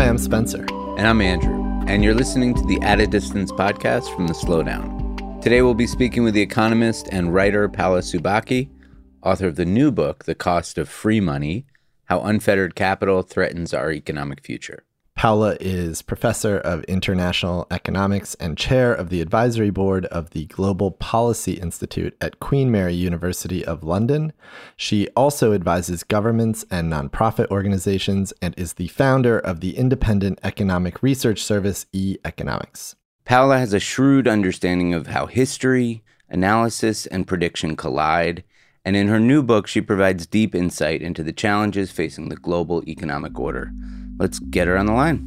Hi, I'm Spencer. And I'm Andrew. And you're listening to the At a Distance podcast from The Slowdown. Today we'll be speaking with the economist and writer Paola Subaki, author of the new book, The Cost of Free Money: How Unfettered Capital Threatens Our Economic Future. Paola is professor of international economics and chair of the advisory board of the Global Policy Institute at Queen Mary University of London. She also advises governments and nonprofit organizations and is the founder of the independent economic research service e-Economics. Paola has a shrewd understanding of how history, analysis, and prediction collide, and in her new book, she provides deep insight into the challenges facing the global economic order. Let's get her on the line.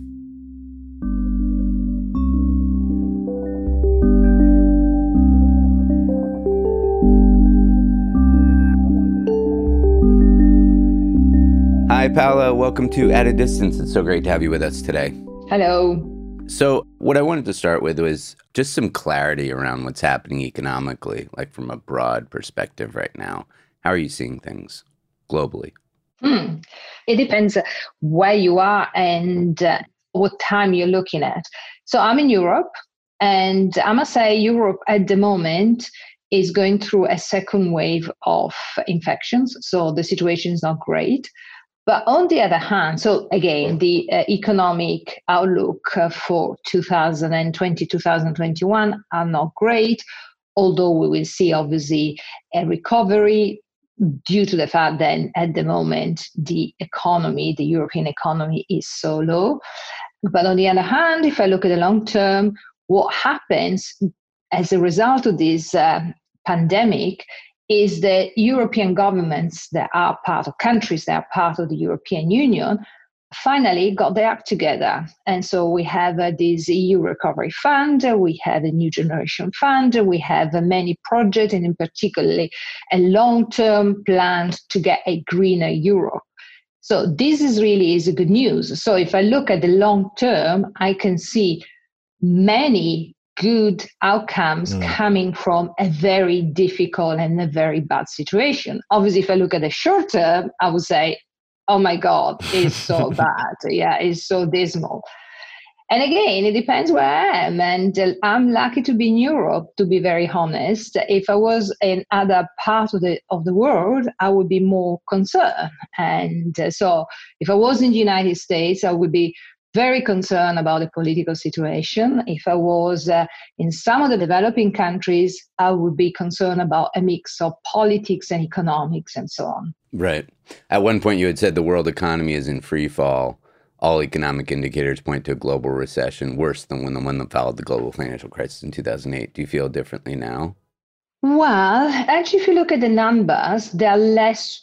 Hi, Paola. Welcome to At a Distance. It's so great to have you with us today. Hello. So what I wanted to start with was just some clarity around what's happening economically, like from a broad perspective right now. How are you seeing things globally? It depends where you are and what time you're looking at. So I'm in Europe, and I must say Europe at the moment is going through a second wave of infections. So the situation is not great. But on the other hand, so again, the economic outlook for 2020, 2021 are not great, although we will see obviously a recovery due to the fact that at the moment the European economy is so low. But on the other hand, if I look at the long term, what happens as a result of this pandemic is that European governments that are part of countries that are part of the European Union finally got their act together. And so we have this EU Recovery Fund, we have a New Generation Fund, we have many projects, and in particular a long-term plan to get a greener Europe. So this is a good news. So if I look at the long term, I can see many good outcomes coming from a very difficult and a very bad situation. Obviously, if I look at the short term, I would say, oh my God, it's so bad. Yeah, it's so dismal. And again, it depends where I am. And I'm lucky to be in Europe, to be very honest. If I was in other parts of the world, I would be more concerned. And so if I was in the United States, I would be very concerned about the political situation. If I was in some of the developing countries, I would be concerned about a mix of politics and economics and so on. Right. At one point, you had said the world economy is in free fall. All economic indicators point to a global recession, worse than the one that followed the global financial crisis in 2008. Do you feel differently now? Well, actually, if you look at the numbers, they're less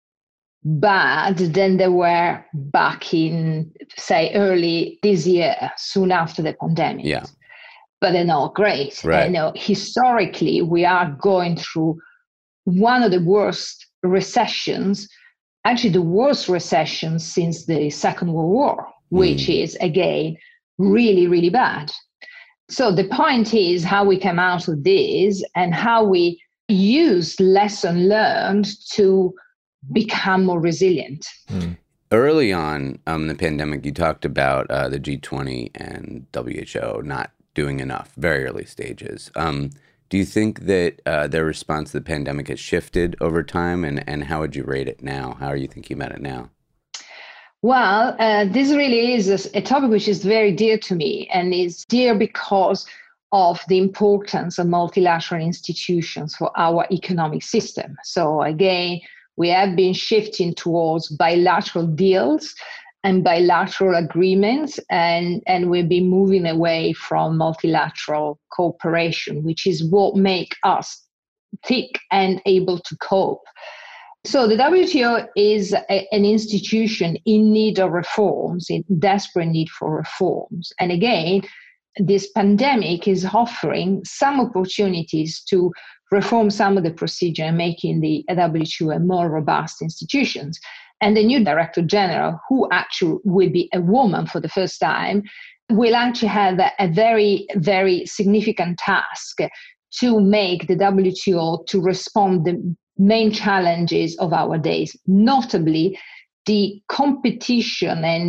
bad than they were back in, say, early this year, soon after the pandemic. Yeah. But they're not great. Right. Historically, we are going through one of the worst recessions, actually the worst recession since the Second World War, which is, again, really, really bad. So the point is how we come out of this and how we use lesson learned to become more resilient. Early on in the pandemic, you talked about the G20 and WHO not doing enough, very early stages. Do you think that their response to the pandemic has shifted over time, and how would you rate it now? How are you thinking about it now? Well, this really is a topic which is very dear to me, and is dear because of the importance of multilateral institutions for our economic system. So again, we have been shifting towards bilateral deals and bilateral agreements, and we've been moving away from multilateral cooperation, which is what makes us thick and able to cope. So the WTO is an institution in need of reforms, in desperate need for reforms. And again, this pandemic is offering some opportunities to reform some of the procedure and making the WTO a more robust institutions. And the new Director General, who actually will be a woman for the first time, will actually have a very, very significant task to make the WTO to respond to the main challenges of our days, notably the competition and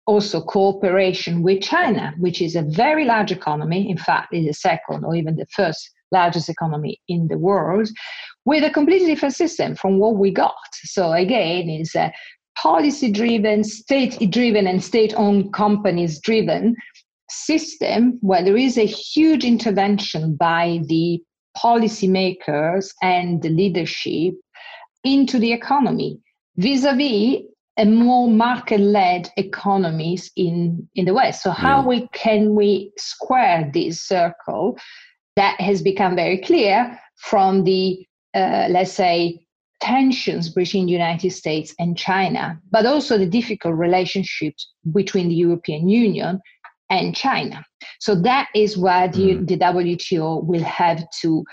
also cooperation with China, which is a very large economy. In fact, is the second or even the first largest economy in the world, with a completely different system from what we got. So again, it's a policy-driven, state-driven and state-owned companies-driven system where there is a huge intervention by the policymakers and the leadership into the economy, vis-a-vis a more market-led economies in the West. So how can we square this circle? That has become very clear from the, let's say, tensions between the United States and China, but also the difficult relationships between the European Union and China. So that is where the WTO will have to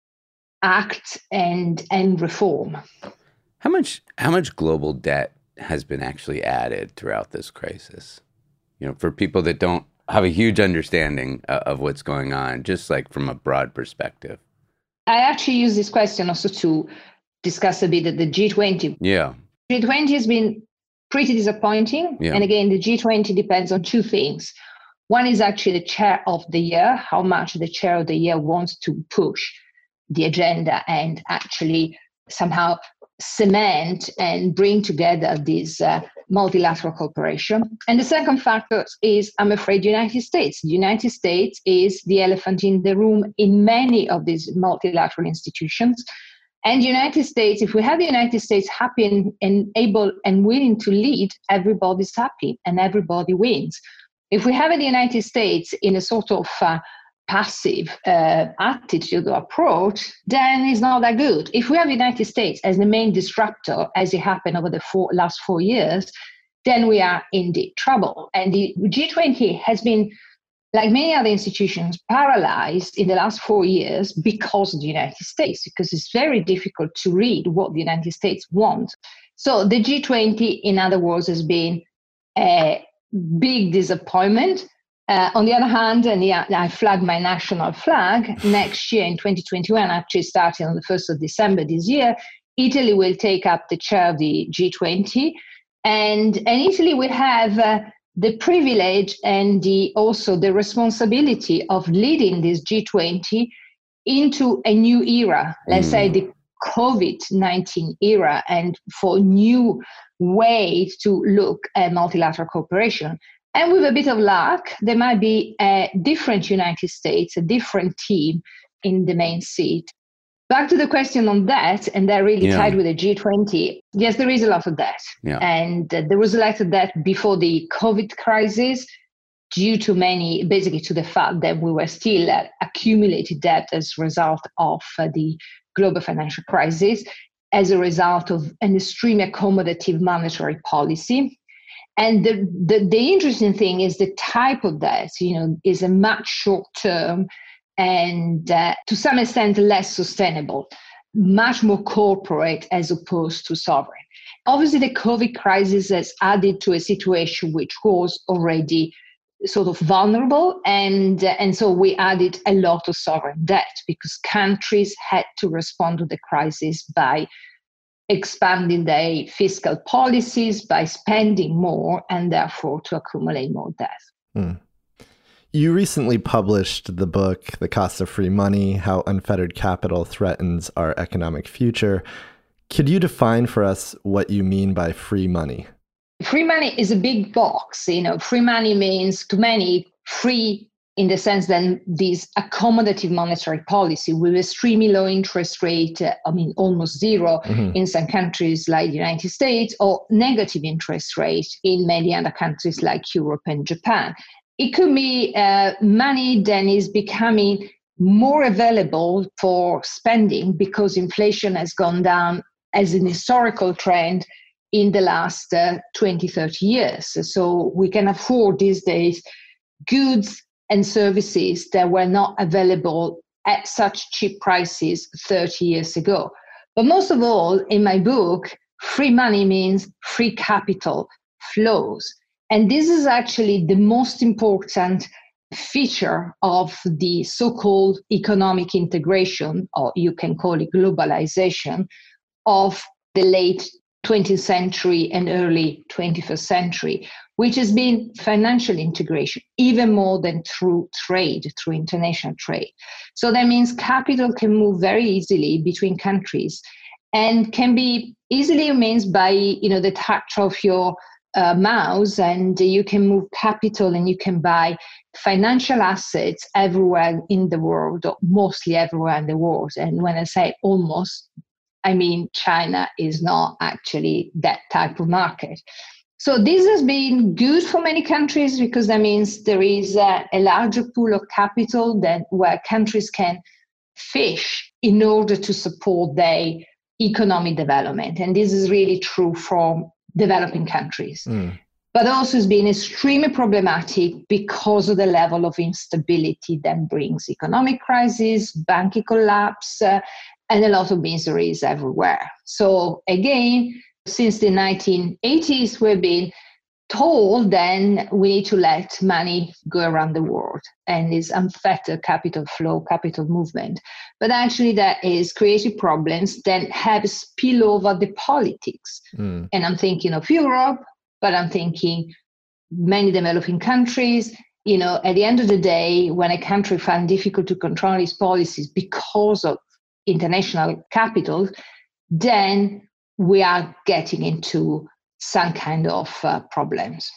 act and reform. How much global debt has been actually added throughout this crisis? For people that don't have a huge understanding of what's going on, just like from a broad perspective. I actually use this question also to discuss a bit at the G20. Yeah. G20 has been pretty disappointing. Yeah. And again, the G20 depends on two things. One is actually the chair of the year, how much the chair of the year wants to push the agenda and actually somehow cement and bring together this multilateral cooperation. And the second factor is, I'm afraid, the United States. The United States is the elephant in the room in many of these multilateral institutions. And the United States, if we have the United States happy and able and willing to lead, everybody's happy and everybody wins. If we have the United States in a sort of passive attitude or approach, then it's not that good. If we have the United States as the main disruptor, as it happened over the last 4 years, then we are in deep trouble. And the G20 has been, like many other institutions, paralyzed in the last 4 years because of the United States, because it's very difficult to read what the United States wants. So the G20, in other words, has been a big disappointment. On the other hand, and I flagged my national flag, next year in 2021, actually starting on the 1st of December this year, Italy will take up the chair of the G20. And Italy will have the privilege and also the responsibility of leading this G20 into a new era, let's say the COVID-19 era, and for new ways to look at multilateral cooperation. And with a bit of luck, there might be a different United States, a different team in the main seat. Back to the question on debt, and that really tied with the G20. Yes, there is a lot of debt. Yeah. And there was a lot of debt before the COVID crisis due to basically to the fact that we were still accumulated debt as a result of the global financial crisis, as a result of an extremely accommodative monetary policy. And the interesting thing is the type of debt, is a much short term and to some extent less sustainable, much more corporate as opposed to sovereign. Obviously, the COVID crisis has added to a situation which was already sort of vulnerable, and so we added a lot of sovereign debt because countries had to respond to the crisis by expanding their fiscal policies, by spending more, and therefore to accumulate more debt. You recently published the book, The Cost of Free Money, How Unfettered Capital Threatens Our Economic Future. Could you define for us what you mean by free money? Free money is a big box. Free money means to many free in the sense that this accommodative monetary policy with extremely low interest rate, almost zero in some countries like the United States, or negative interest rate in many other countries like Europe and Japan. It could be money that is becoming more available for spending because inflation has gone down as an historical trend in the last 20, 30 years. So we can afford these days goods and services that were not available at such cheap prices 30 years ago. But most of all, in my book, free money means free capital flows. And this is actually the most important feature of the so-called economic integration, or you can call it globalization, of the late 20th century and early 21st century, which has been financial integration, even more than through trade, through international trade. So that means capital can move very easily between countries and can be easily means by the touch of your mouse, and you can move capital and you can buy financial assets everywhere in the world, or mostly everywhere in the world. And when I say almost, I mean China is not actually that type of market. So this has been good for many countries because that means there is a larger pool of capital where countries can fish in order to support their economic development. And this is really true for developing countries. But also it's been extremely problematic because of the level of instability that brings economic crisis, banking collapse, and a lot of miseries everywhere. So again, since the 1980s, we've been told then we need to let money go around the world and this unfettered capital flow, capital movement. But actually that is creating problems that have spill over the politics. And I'm thinking of Europe, but I'm thinking many developing countries. At the end of the day, when a country finds difficult to control its policies because of international capital, then we are getting into some kind of problems.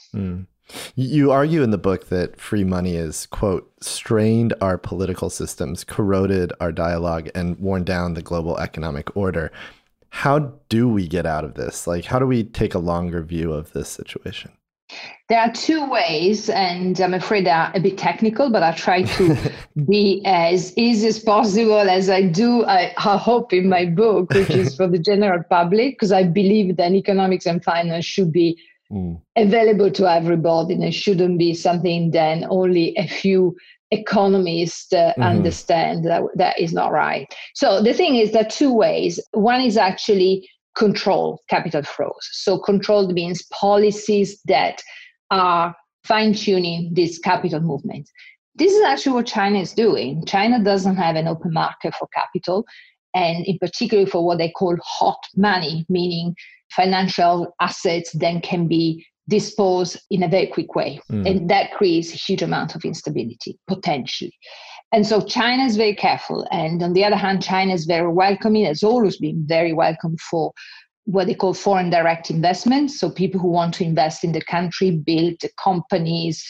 You argue in the book that free money is, quote, strained our political systems, corroded our dialogue, and worn down the global economic order. How do we get out of this? How do we take a longer view of this situation? There are two ways, and I'm afraid they're a bit technical, but I'll try to be as easy as possible as I do, I hope, in my book, which is for the general public, because I believe that economics and finance should be available to everybody, and it shouldn't be something that only a few economists understand. That is not right. So the thing is, there are two ways. One is actually control capital flows. So control means policies that are fine-tuning this capital movement. This is actually what China is doing. China doesn't have an open market for capital, and in particular for what they call hot money, meaning financial assets that can be disposed in a very quick way. And that creates a huge amount of instability, potentially. And so China is very careful. And on the other hand, China is very welcoming, has always been very welcome for what they call foreign direct investment. So people who want to invest in the country, build companies,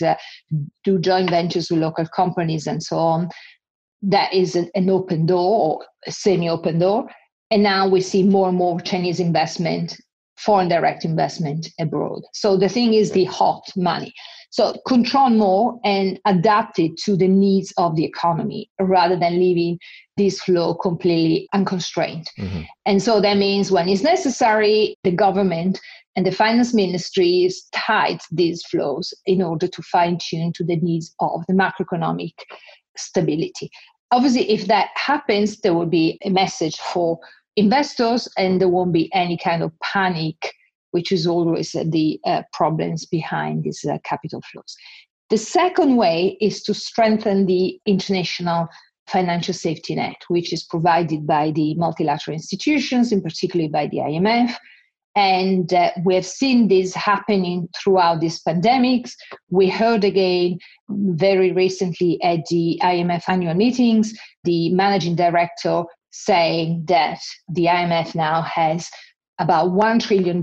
do joint ventures with local companies and so on. That is an open door or a semi-open door. And now we see more and more Chinese investment, foreign direct investment abroad. So the thing is the hot money. So control more and adapt it to the needs of the economy rather than leaving this flow completely unconstrained. And so that means when it's necessary, the government and the finance ministries tight these flows in order to fine-tune to the needs of the macroeconomic stability. Obviously, if that happens, there will be a message for investors and there won't be any kind of panic, which is always the problems behind these capital flows. The second way is to strengthen the international financial safety net, which is provided by the multilateral institutions, in particular by the IMF. And we have seen this happening throughout these pandemics. We heard again very recently at the IMF annual meetings, the managing director saying that the IMF now has about $1 trillion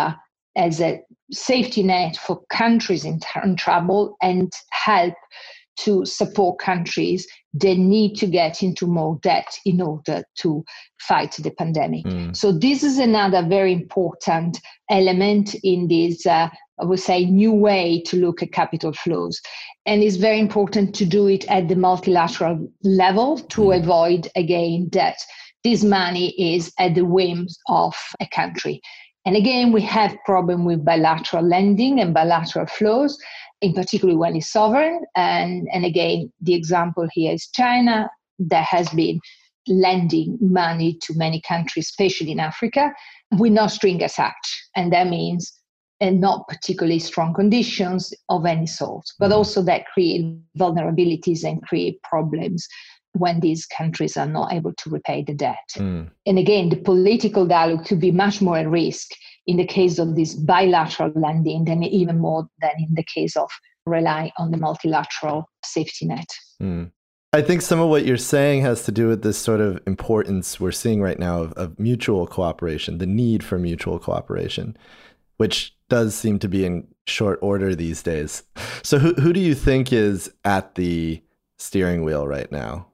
as a safety net for countries in trouble and help to support countries that need to get into more debt in order to fight the pandemic. So this is another very important element in this, I would say, new way to look at capital flows. And it's very important to do it at the multilateral level to avoid, again, that this money is at the whims of a country. And again, we have problem with bilateral lending and bilateral flows, in particular when it's sovereign. And again, the example here is China that has been lending money to many countries, especially in Africa, with no string attached. And that means not particularly strong conditions of any sort, but also that create vulnerabilities and create problems when these countries are not able to repay the debt. Mm. And again, the political dialogue could be much more at risk in the case of this bilateral lending than even more than in the case of relying on the multilateral safety net. Mm. I think some of what you're saying has to do with this sort of importance we're seeing right now of mutual cooperation, the need for mutual cooperation, which does seem to be in short order these days. So who do you think is at the steering wheel right now?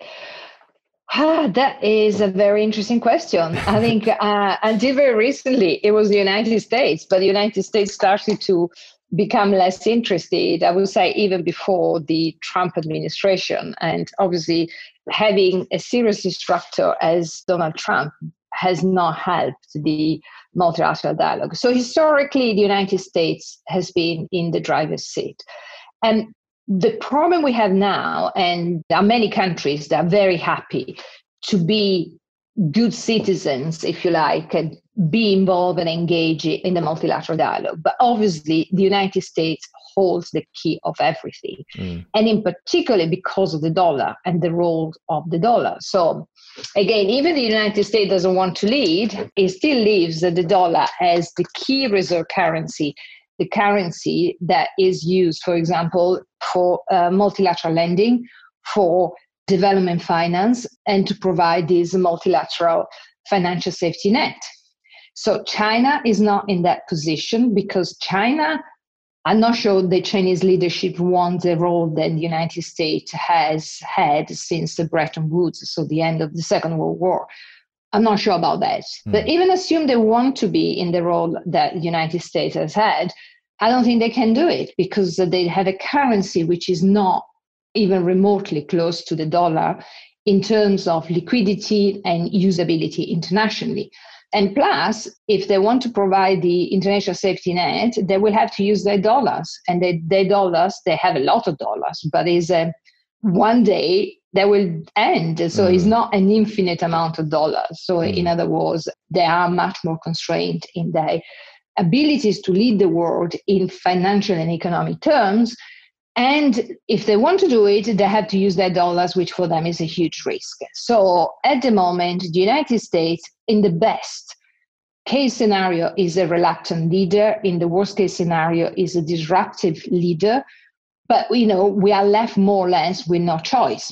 That is a very interesting question. I think until very recently, it was the United States, but the United States started to become less interested, I would say, even before the Trump administration. And obviously, having a serious disruptor as Donald Trump has not helped the multilateral dialogue. So historically, the United States has been in the driver's seat. And the problem we have now, and there are many countries that are very happy to be good citizens, if you like, and be involved and engage in the multilateral dialogue. But obviously, the United States holds the key of everything. And in particular, because of the dollar and the role of the dollar. So again, even the United States doesn't want to lead, it still leaves the dollar as the key reserve currency, the currency that is used, for example, for multilateral lending, for development finance, and to provide this multilateral financial safety net. So China is not in that position because China, I'm not sure the Chinese leadership wants the role that the United States has had since the Bretton Woods, so the end of the Second World War. I'm not sure about that. But even assume they want to be in the role that the United States has had, I don't think they can do it because they have a currency which is not even remotely close to the dollar in terms of liquidity and usability internationally. And plus, if they want to provide the international safety net, they will have to use their dollars. And their dollars, they have a lot of dollars, but one day they will end. So it's not an infinite amount of dollars. So in other words, they are much more constrained in their abilities to lead the world in financial and economic terms. And if they want to do it, they have to use their dollars, which for them is a huge risk. So at the moment, the United States, in the best case scenario, is a reluctant leader. In the worst case scenario, is a disruptive leader. But, we are left more or less with no choice.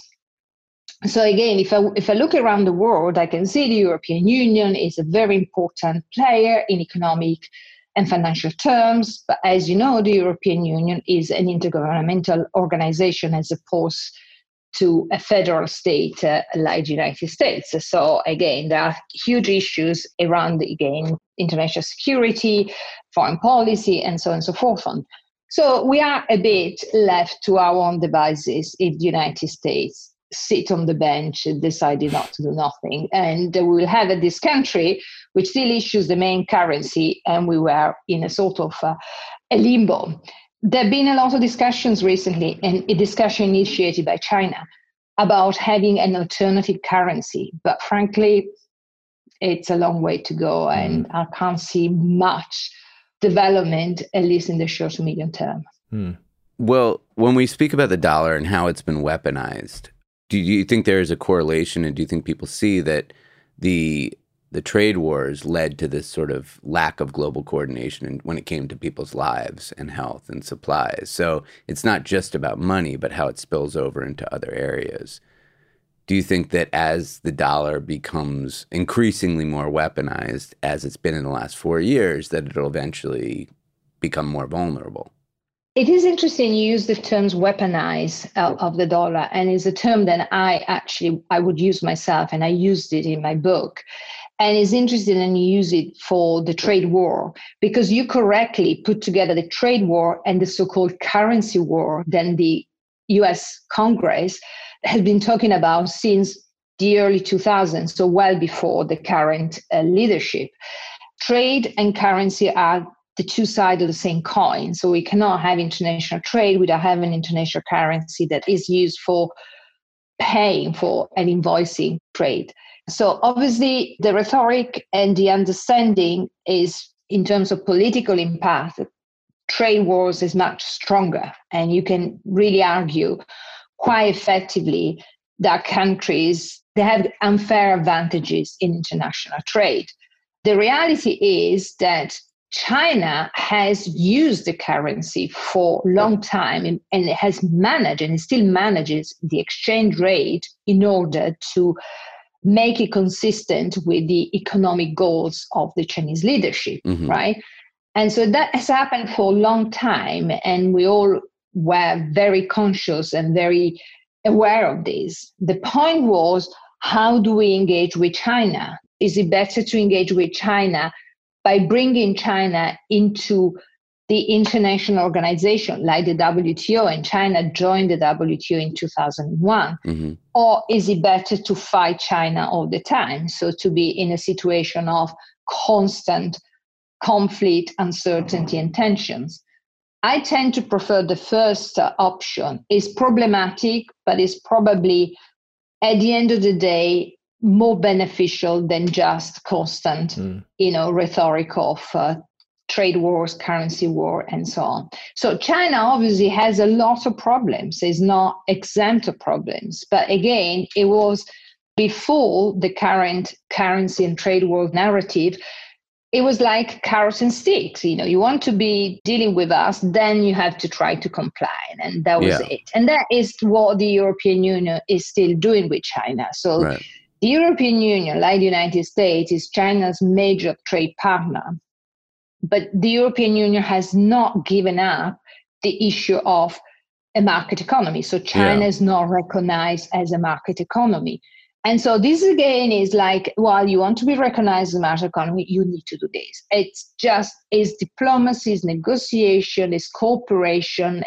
So again, if I look around the world, I can see the European Union is a very important player in economic and financial terms. But as you know, the European Union is an intergovernmental organization as opposed to a federal state like the United States. So again, there are huge issues around, again, international security, foreign policy, and so on and so forth. So we are a bit left to our own devices if the United States sit on the bench and decided not to do nothing. And we will have this country which still issues the main currency, and we were in a sort of a limbo. There have been a lot of discussions recently, and a discussion initiated by China about having an alternative currency. But frankly, it's a long way to go, and I can't see much development, at least in the short to medium term. Well, when we speak about the dollar and how it's been weaponized, do you think there is a correlation, and do you think people see that the trade wars led to this sort of lack of global coordination when it came to people's lives and health and supplies? So it's not just about money, but how it spills over into other areas. Do you think that as the dollar becomes increasingly more weaponized, as it's been in the last 4 years, that it'll eventually become more vulnerable? It is interesting you use the terms weaponize of the dollar, and it's a term that I would use myself, and I used it in my book. And it's interesting, and you use it for the trade war, because you correctly put together the trade war and the so-called currency war that the US Congress has been talking about since the early 2000s, so well before the current leadership. Trade and currency are the two sides of the same coin. So we cannot have international trade without having international currency that is used for paying for and invoicing trade. So obviously the rhetoric and the understanding is, in terms of political impact, trade wars is much stronger. And you can really argue quite effectively that countries, they have unfair advantages in international trade. The reality is that China has used the currency for a long time and it has managed and it still manages the exchange rate in order to make it consistent with the economic goals of the Chinese leadership, right? And so that has happened for a long time, and we all were very conscious and very aware of this. The point was, how do we engage with China? Is it better to engage with China by bringing China into the international organization like the WTO, and China joined the WTO in 2001? Or is it better to fight China all the time? So to be in a situation of constant conflict, uncertainty, and tensions. I tend to prefer the first option. It's problematic, but it's probably, at the end of the day, more beneficial than just constant, rhetoric of trade wars, currency war, and so on. So China obviously has a lot of problems. It's not exempt of problems. But again, it was before the current currency and trade war narrative. It was like carrots and sticks. You want to be dealing with us, then you have to try to comply. And that was it. And that is what the European Union is still doing with China. So the European Union, like the United States, is China's major trade partner. But the European Union has not given up the issue of a market economy. So China is not recognized as a market economy. And so this again is like, well, you want to be recognized as a market economy, you need to do this. It's diplomacy, it's negotiation, it's cooperation,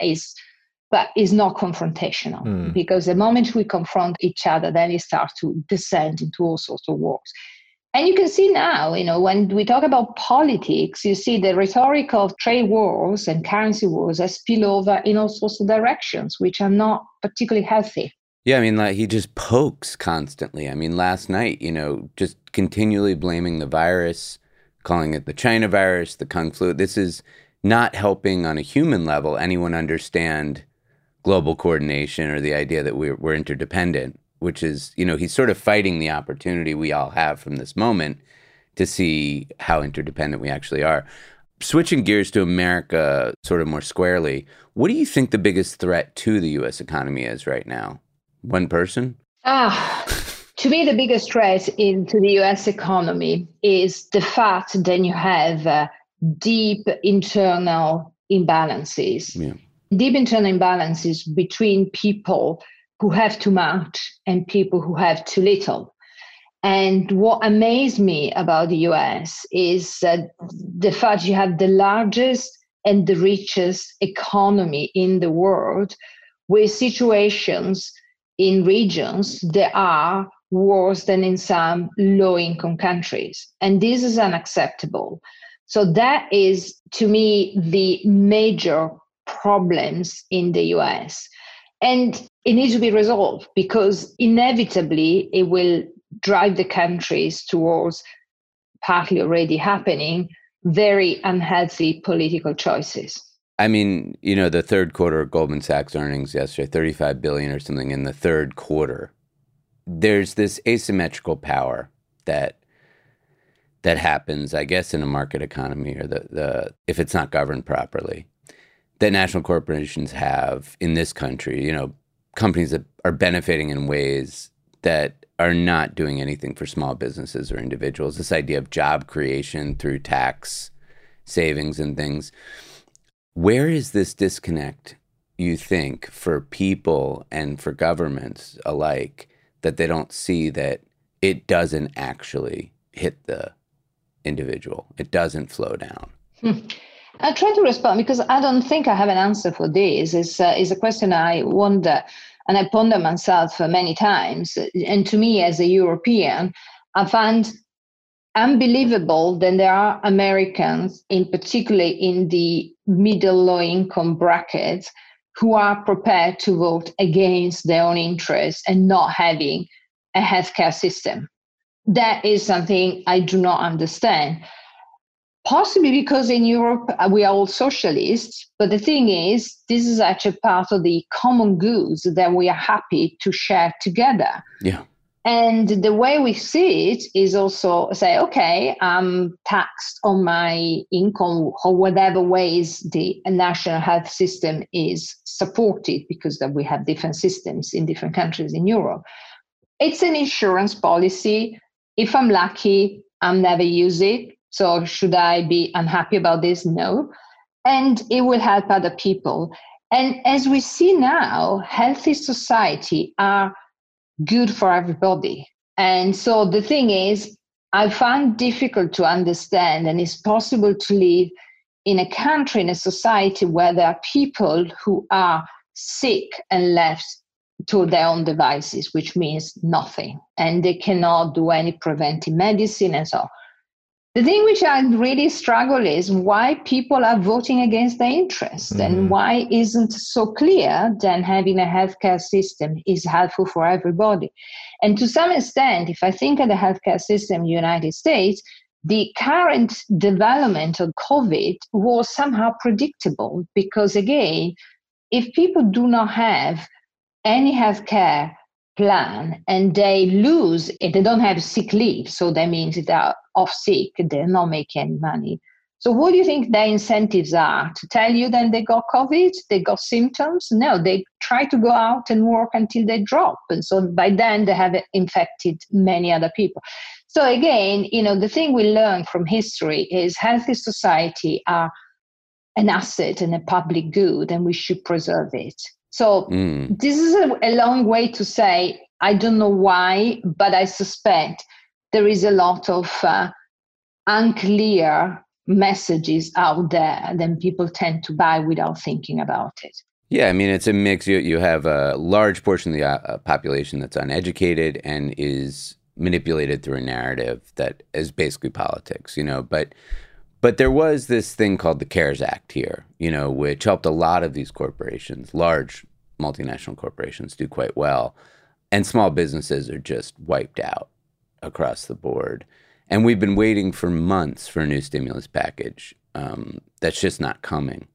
but it's not confrontational. Because the moment we confront each other, then it starts to descend into all sorts of wars. And you can see now, when we talk about politics, you see the rhetoric of trade wars and currency wars has spilled over in all sorts of directions, which are not particularly healthy. Yeah, I mean, like, he just pokes constantly. I mean, last night, just continually blaming the virus, calling it the China virus, the Kung flu. This is not helping on a human level anyone understand global coordination or the idea that we're interdependent, which is, he's sort of fighting the opportunity we all have from this moment to see how interdependent we actually are. Switching gears to America sort of more squarely, what do you think the biggest threat to the U.S. economy is right now? One person? To me, the biggest threat to the U.S. economy is the fact that you have deep internal imbalances. Deep internal imbalances between people who have too much and people who have too little. And what amazed me about the US is the fact you have the largest and the richest economy in the world, with situations in regions that are worse than in some low-income countries. And this is unacceptable. So that is, to me, the major problems in the US. And it needs to be resolved because inevitably it will drive the countries towards, partly already happening, very unhealthy political choices. I mean, the third quarter of Goldman Sachs earnings yesterday, $35 billion or something in the third quarter. There's this asymmetrical power that happens, I guess, in a market economy, or the if it's not governed properly, that national corporations have in this country. Companies that are benefiting in ways that are not doing anything for small businesses or individuals. This idea of job creation through tax savings and things. Where is this disconnect, you think, for people and for governments alike, that they don't see that it doesn't actually hit the individual? It doesn't flow down. I'll try to respond because I don't think I have an answer for this. It's a question I wonder and I ponder myself many times. And to me, as a European, I find unbelievable that there are Americans, in particular in the middle low income brackets, who are prepared to vote against their own interests and not having a healthcare system. That is something I do not understand. Possibly because in Europe we are all socialists, but the thing is, this is actually part of the common goods that we are happy to share together. Yeah. And the way we see it is also say, okay, I'm taxed on my income or whatever ways the national health system is supported, because that we have different systems in different countries in Europe. It's an insurance policy. If I'm lucky, I'll never use it. So should I be unhappy about this? No. And it will help other people. And as we see now, healthy society are good for everybody. And so the thing is, I find difficult to understand, and it's possible to live in a country, in a society where there are people who are sick and left to their own devices, which means nothing. And they cannot do any preventive medicine and so on. The thing which I really struggle is why people are voting against their interests, and why isn't so clear that having a healthcare system is helpful for everybody. And to some extent, if I think of the healthcare system in the United States, the current development of COVID was somehow predictable, because again, if people do not have any healthcare plan and they lose it, they don't have sick leave, so that means they are off sick, they're not making any money. So what do you think their incentives are? To tell you that they got COVID, they got symptoms? No, they try to go out and work until they drop. And so by then they have infected many other people. So again, the thing we learn from history is healthy society are an asset and a public good, and we should preserve it. So this is a long way to say, I don't know why, but I suspect there is a lot of unclear messages out there that people tend to buy without thinking about it. Yeah, I mean, it's a mix. You have a large portion of the population that's uneducated and is manipulated through a narrative that is basically politics, But there was this thing called the CARES Act here, which helped a lot of these corporations, large multinational corporations, do quite well. And small businesses are just wiped out across the board. And we've been waiting for months for a new stimulus package that's just not coming.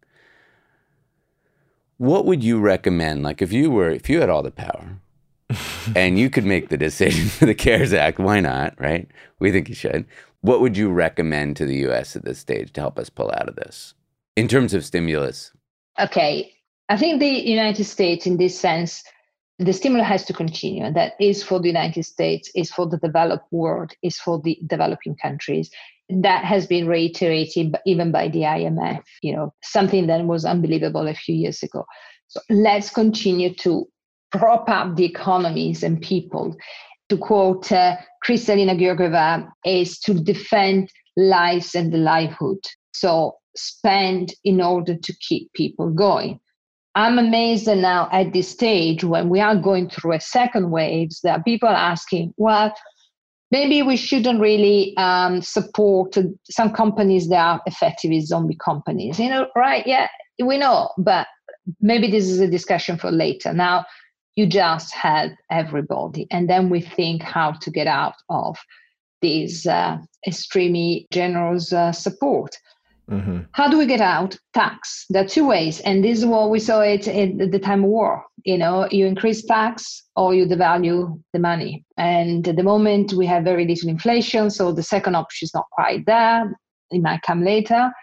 What would you recommend? Like if you had all the power and you could make the decision for the CARES Act, why not, right? We think you should. What would you recommend to the U.S. at this stage to help us pull out of this in terms of stimulus? Okay. I think the United States, in this sense, the stimulus has to continue. And that is for the United States, is for the developed world, is for the developing countries. That has been reiterated even by the IMF, something that was unbelievable a few years ago. So let's continue to prop up the economies and people. To quote Kristalina Georgieva, is to defend lives and the livelihood. So spend in order to keep people going. I'm amazed that now at this stage, when we are going through a second wave, there are people asking, well, maybe we shouldn't really support some companies that are effectively zombie companies. Right? Yeah, we know, but maybe this is a discussion for later. Now, you just help everybody. And then we think how to get out of this extremely generous support. Mm-hmm. How do we get out? Tax. There are two ways. And this is what we saw it at the time of war. You increase tax or you devalue the money. And at the moment we have very little inflation. So the second option is not quite there. It might come later.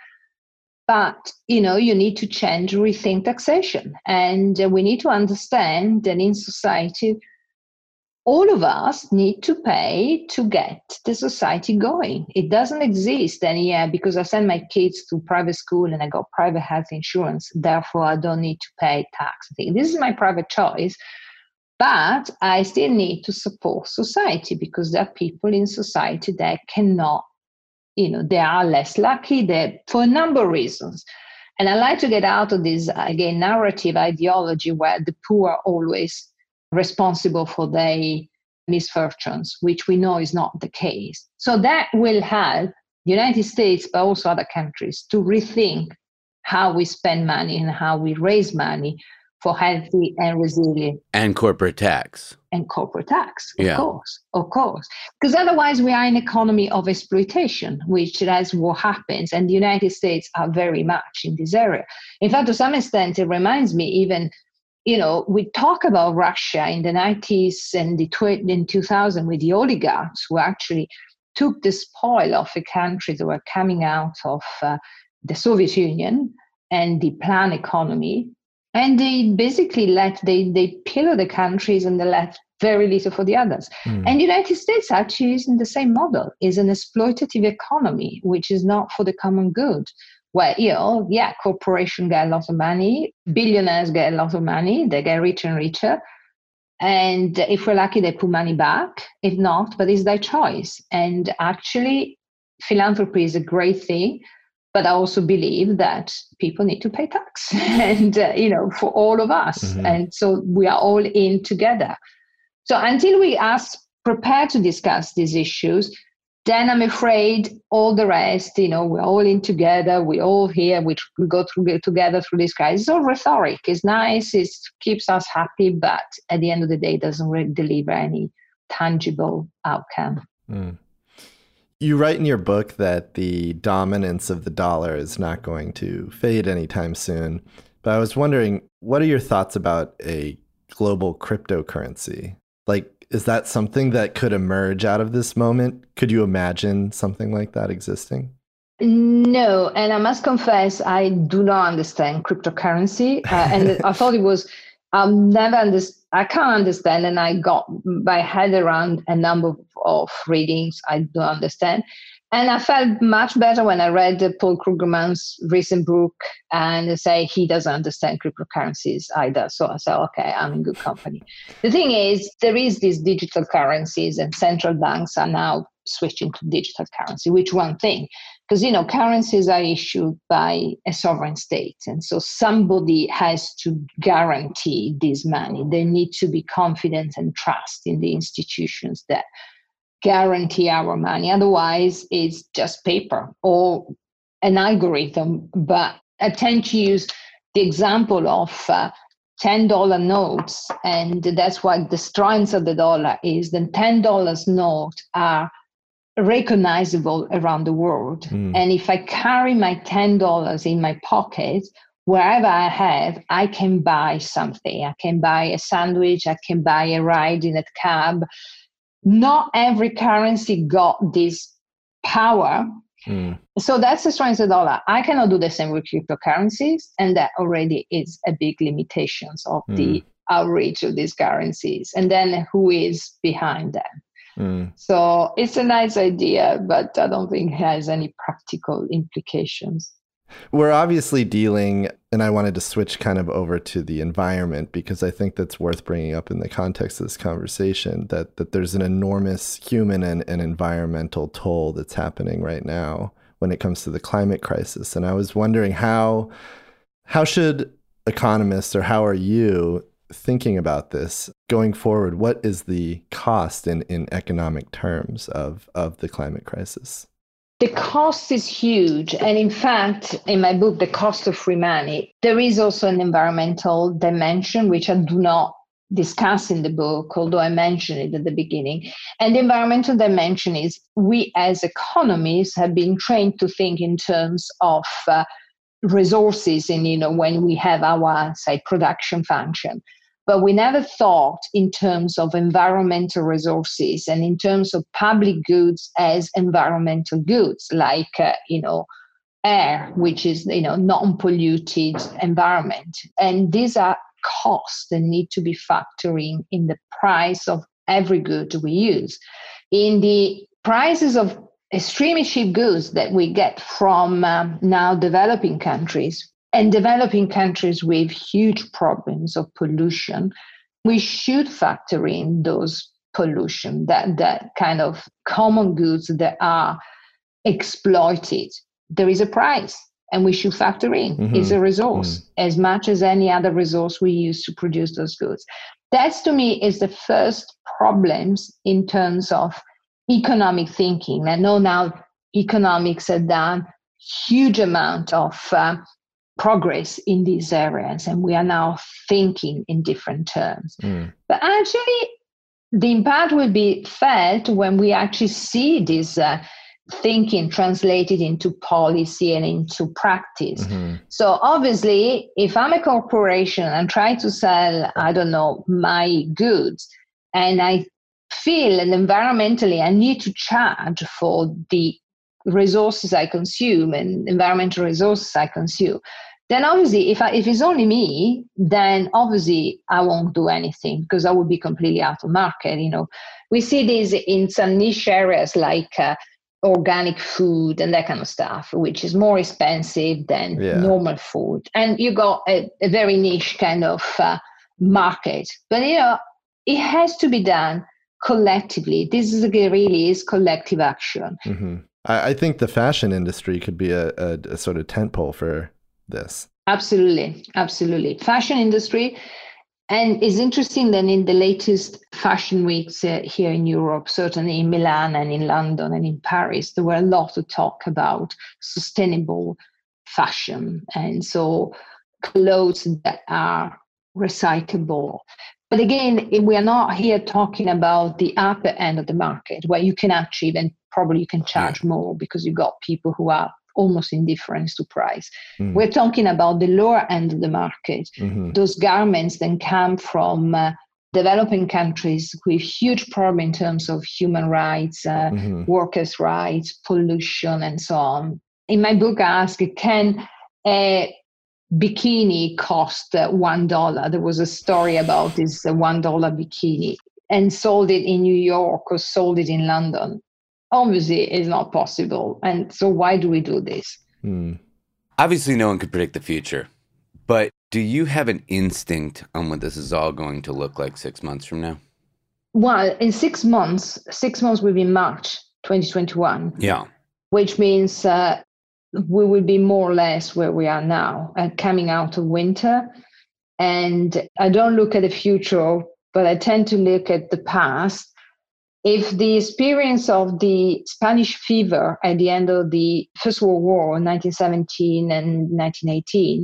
But, you need to change, rethink taxation. And we need to understand that in society, all of us need to pay to get the society going. It doesn't exist anywhere because I send my kids to private school and I got private health insurance. Therefore, I don't need to pay tax. This is my private choice. But I still need to support society because there are people in society that cannot, they are less lucky for a number of reasons. And I like to get out of this, again, narrative ideology where the poor are always responsible for their misfortunes, which we know is not the case. So that will help the United States, but also other countries, to rethink how we spend money and how we raise money for healthy and resilient. And corporate tax. And corporate tax, of course. Because otherwise we are in an economy of exploitation, which is what happens. And the United States are very much in this area. In fact, to some extent, it reminds me even, we talk about Russia in the 90s and in 2000 with the oligarchs who actually took the spoil of the countries that were coming out of the Soviet Union and the planned economy. And they basically they pillar the countries and they left very little for the others. And the United States actually is in the same model, is an exploitative economy, which is not for the common good. Where, corporations get a lot of money, billionaires get a lot of money, they get richer and richer. And if we're lucky, they put money back. If not, but it's their choice. And actually, philanthropy is a great thing. But I also believe that people need to pay tax and, for all of us. Mm-hmm. And so we are all in together. So until we are prepared to discuss these issues, then I'm afraid all the rest, we're all in together, we're all here, we go together through this crisis. It's all rhetoric. It's nice, it keeps us happy, but at the end of the day, it doesn't really deliver any tangible outcome. Mm. You write in your book that the dominance of the dollar is not going to fade anytime soon. But I was wondering, what are your thoughts about a global cryptocurrency? Is that something that could emerge out of this moment? Could you imagine something like that existing? No, and I must confess, I do not understand cryptocurrency. And I thought it was, I can't understand, and I got my head around a number of readings I don't understand. And I felt much better when I read Paul Krugman's recent book and say he doesn't understand cryptocurrencies either. So I said, okay, I'm in good company. The thing is, there is these digital currencies and central banks are now switching to digital currency, which one thing, because, currencies are issued by a sovereign state. And so somebody has to guarantee this money. They need to be confident and trust in the institutions that guarantee our money. Otherwise, it's just paper or an algorithm. But I tend to use the example of $10 notes. And that's why the strength of the dollar is the $10 note are recognizable around the world. And if I carry my $10 in my pocket, wherever I have, I can buy something. I can buy a sandwich. I can buy a ride in a cab. Not every currency got this power. So that's the strength of the dollar. I cannot do the same with cryptocurrencies. And that already is a big limitation of the outreach of these currencies. And then who is behind them? So it's a nice idea, but I don't think it has any practical implications. We're obviously dealing, and I wanted to switch kind of over to the environment because I think that's worth bringing up in the context of this conversation, that there's an enormous human and environmental toll that's happening right now when it comes to the climate crisis. And I was wondering how should economists, or how are you thinking about this going forward? What is the cost in economic terms of the climate crisis? The cost is huge. And in fact, in my book, The Cost of Free Money, there is also an environmental dimension, which I do not discuss in the book, although I mentioned it at the beginning. And the environmental dimension is we as economists have been trained to think in terms of resources and, when we have our, say, production function. But we never thought in terms of environmental resources and in terms of public goods as environmental goods, like, air, which is, non-polluted environment. And these are costs that need to be factoring in the price of every good we use. In the prices of extremely cheap goods that we get from now developing countries, and developing countries with huge problems of pollution, we should factor in those pollution, that kind of common goods that are exploited. There is a price, and we should factor in. It's a resource as much as any other resource we use to produce those goods. That, to me, is the first problems in terms of economic thinking. I know now economics have done huge amount of progress in these areas, and we are now thinking in different terms. But actually, the impact will be felt when we actually see this thinking translated into policy and into practice. So obviously, if I'm a corporation and try to sell, I don't know, my goods, and I feel and environmentally I need to charge for the resources I consume and environmental resources I consume, then obviously if it's only me, then obviously I won't do anything because I would be completely out of market. We see this in some niche areas like organic food and that kind of stuff, which is more expensive than normal food. And you got a very niche kind of market. But, it has to be done collectively. This really is collective action. I think the fashion industry could be a sort of tentpole for this. Absolutely. Fashion industry. And it's interesting that in the latest fashion weeks here in Europe, certainly in Milan and in London and in Paris, there were a lot of talk about sustainable fashion. And so clothes that are recyclable. But again, we are not here talking about the upper end of the market where you can achieve and probably you can charge more because you got people who are almost indifferent to price. We're talking about the lower end of the market. Those garments then come from developing countries with huge problem in terms of human rights, workers' rights, pollution, and so on. In my book, I ask, can a bikini cost $1? There was a story about this $1 bikini and sold it in New York or sold it in London. Obviously, it's not possible. And so why do we do this? Obviously, no one could predict the future. But do you have an instinct on what this is all going to look like 6 months from now? Well, in 6 months will be March 2021. Yeah. Which means we will be more or less where we are now, coming out of winter. And I don't look at the future, but I tend to look at the past. If the experience of the Spanish fever at the end of the First World War, 1917 and 1918,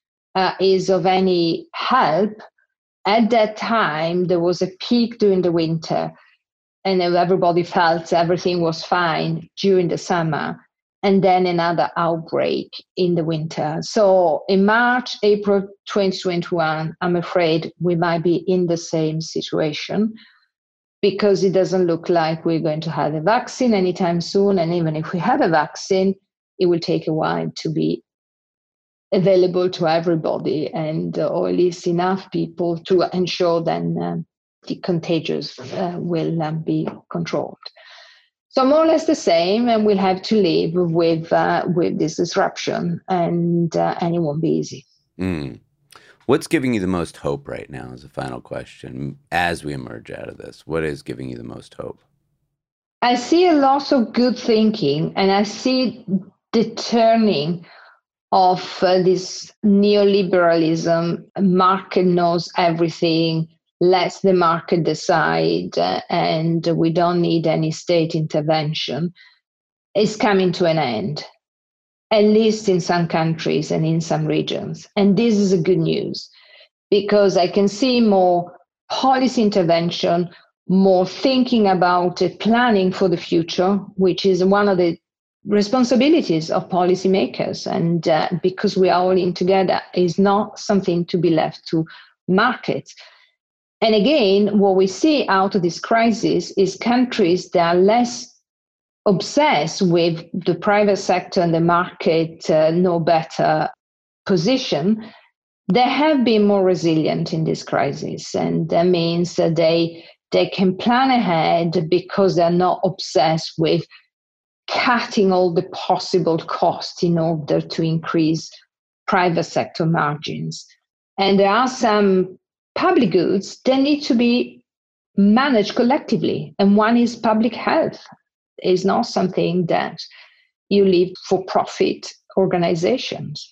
is of any help, at that time, there was a peak during the winter, and everybody felt everything was fine during the summer, and then another outbreak in the winter. So in March, April 2021, I'm afraid we might be in the same situation because it doesn't look like we're going to have a vaccine anytime soon. And even if we have a vaccine, it will take a while to be available to everybody, and or at least enough people to ensure then the contagious will be controlled. So more or less the same, and we'll have to live with this disruption, and it won't be easy. What's giving you the most hope right now as a final question as we emerge out of this? What is giving you the most hope? I see a lot of good thinking, and I see the turning of this neoliberalism. Market knows everything. Let the market decide, and we don't need any state intervention. It's coming to an end, at least in some countries and in some regions. And this is a good news because I can see more policy intervention, more thinking about planning for the future, which is one of the responsibilities of policymakers. And because we are all in together, is not something to be left to markets. And again, what we see out of this crisis is countries that are less obsessed with the private sector and the market no better position. They have been more resilient in this crisis. And that means that they can plan ahead because they're not obsessed with cutting all the possible costs in order to increase private sector margins. And there are some public goods that need to be managed collectively. And one is public health. It's not something that you leave for profit organizations.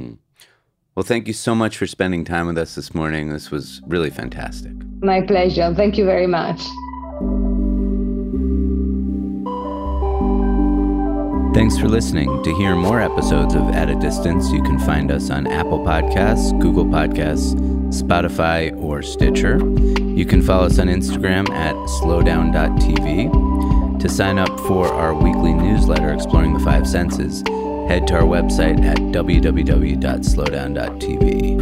Well, thank you so much for spending time with us this morning. This was really fantastic. My pleasure. Thank you very much. Thanks for listening. To hear more episodes of At a Distance, you can find us on Apple Podcasts, Google Podcasts, Spotify, or Stitcher. You can follow us on Instagram at slowdown.tv. To sign up for our weekly newsletter exploring the five senses, head to our website at www.slowdown.tv.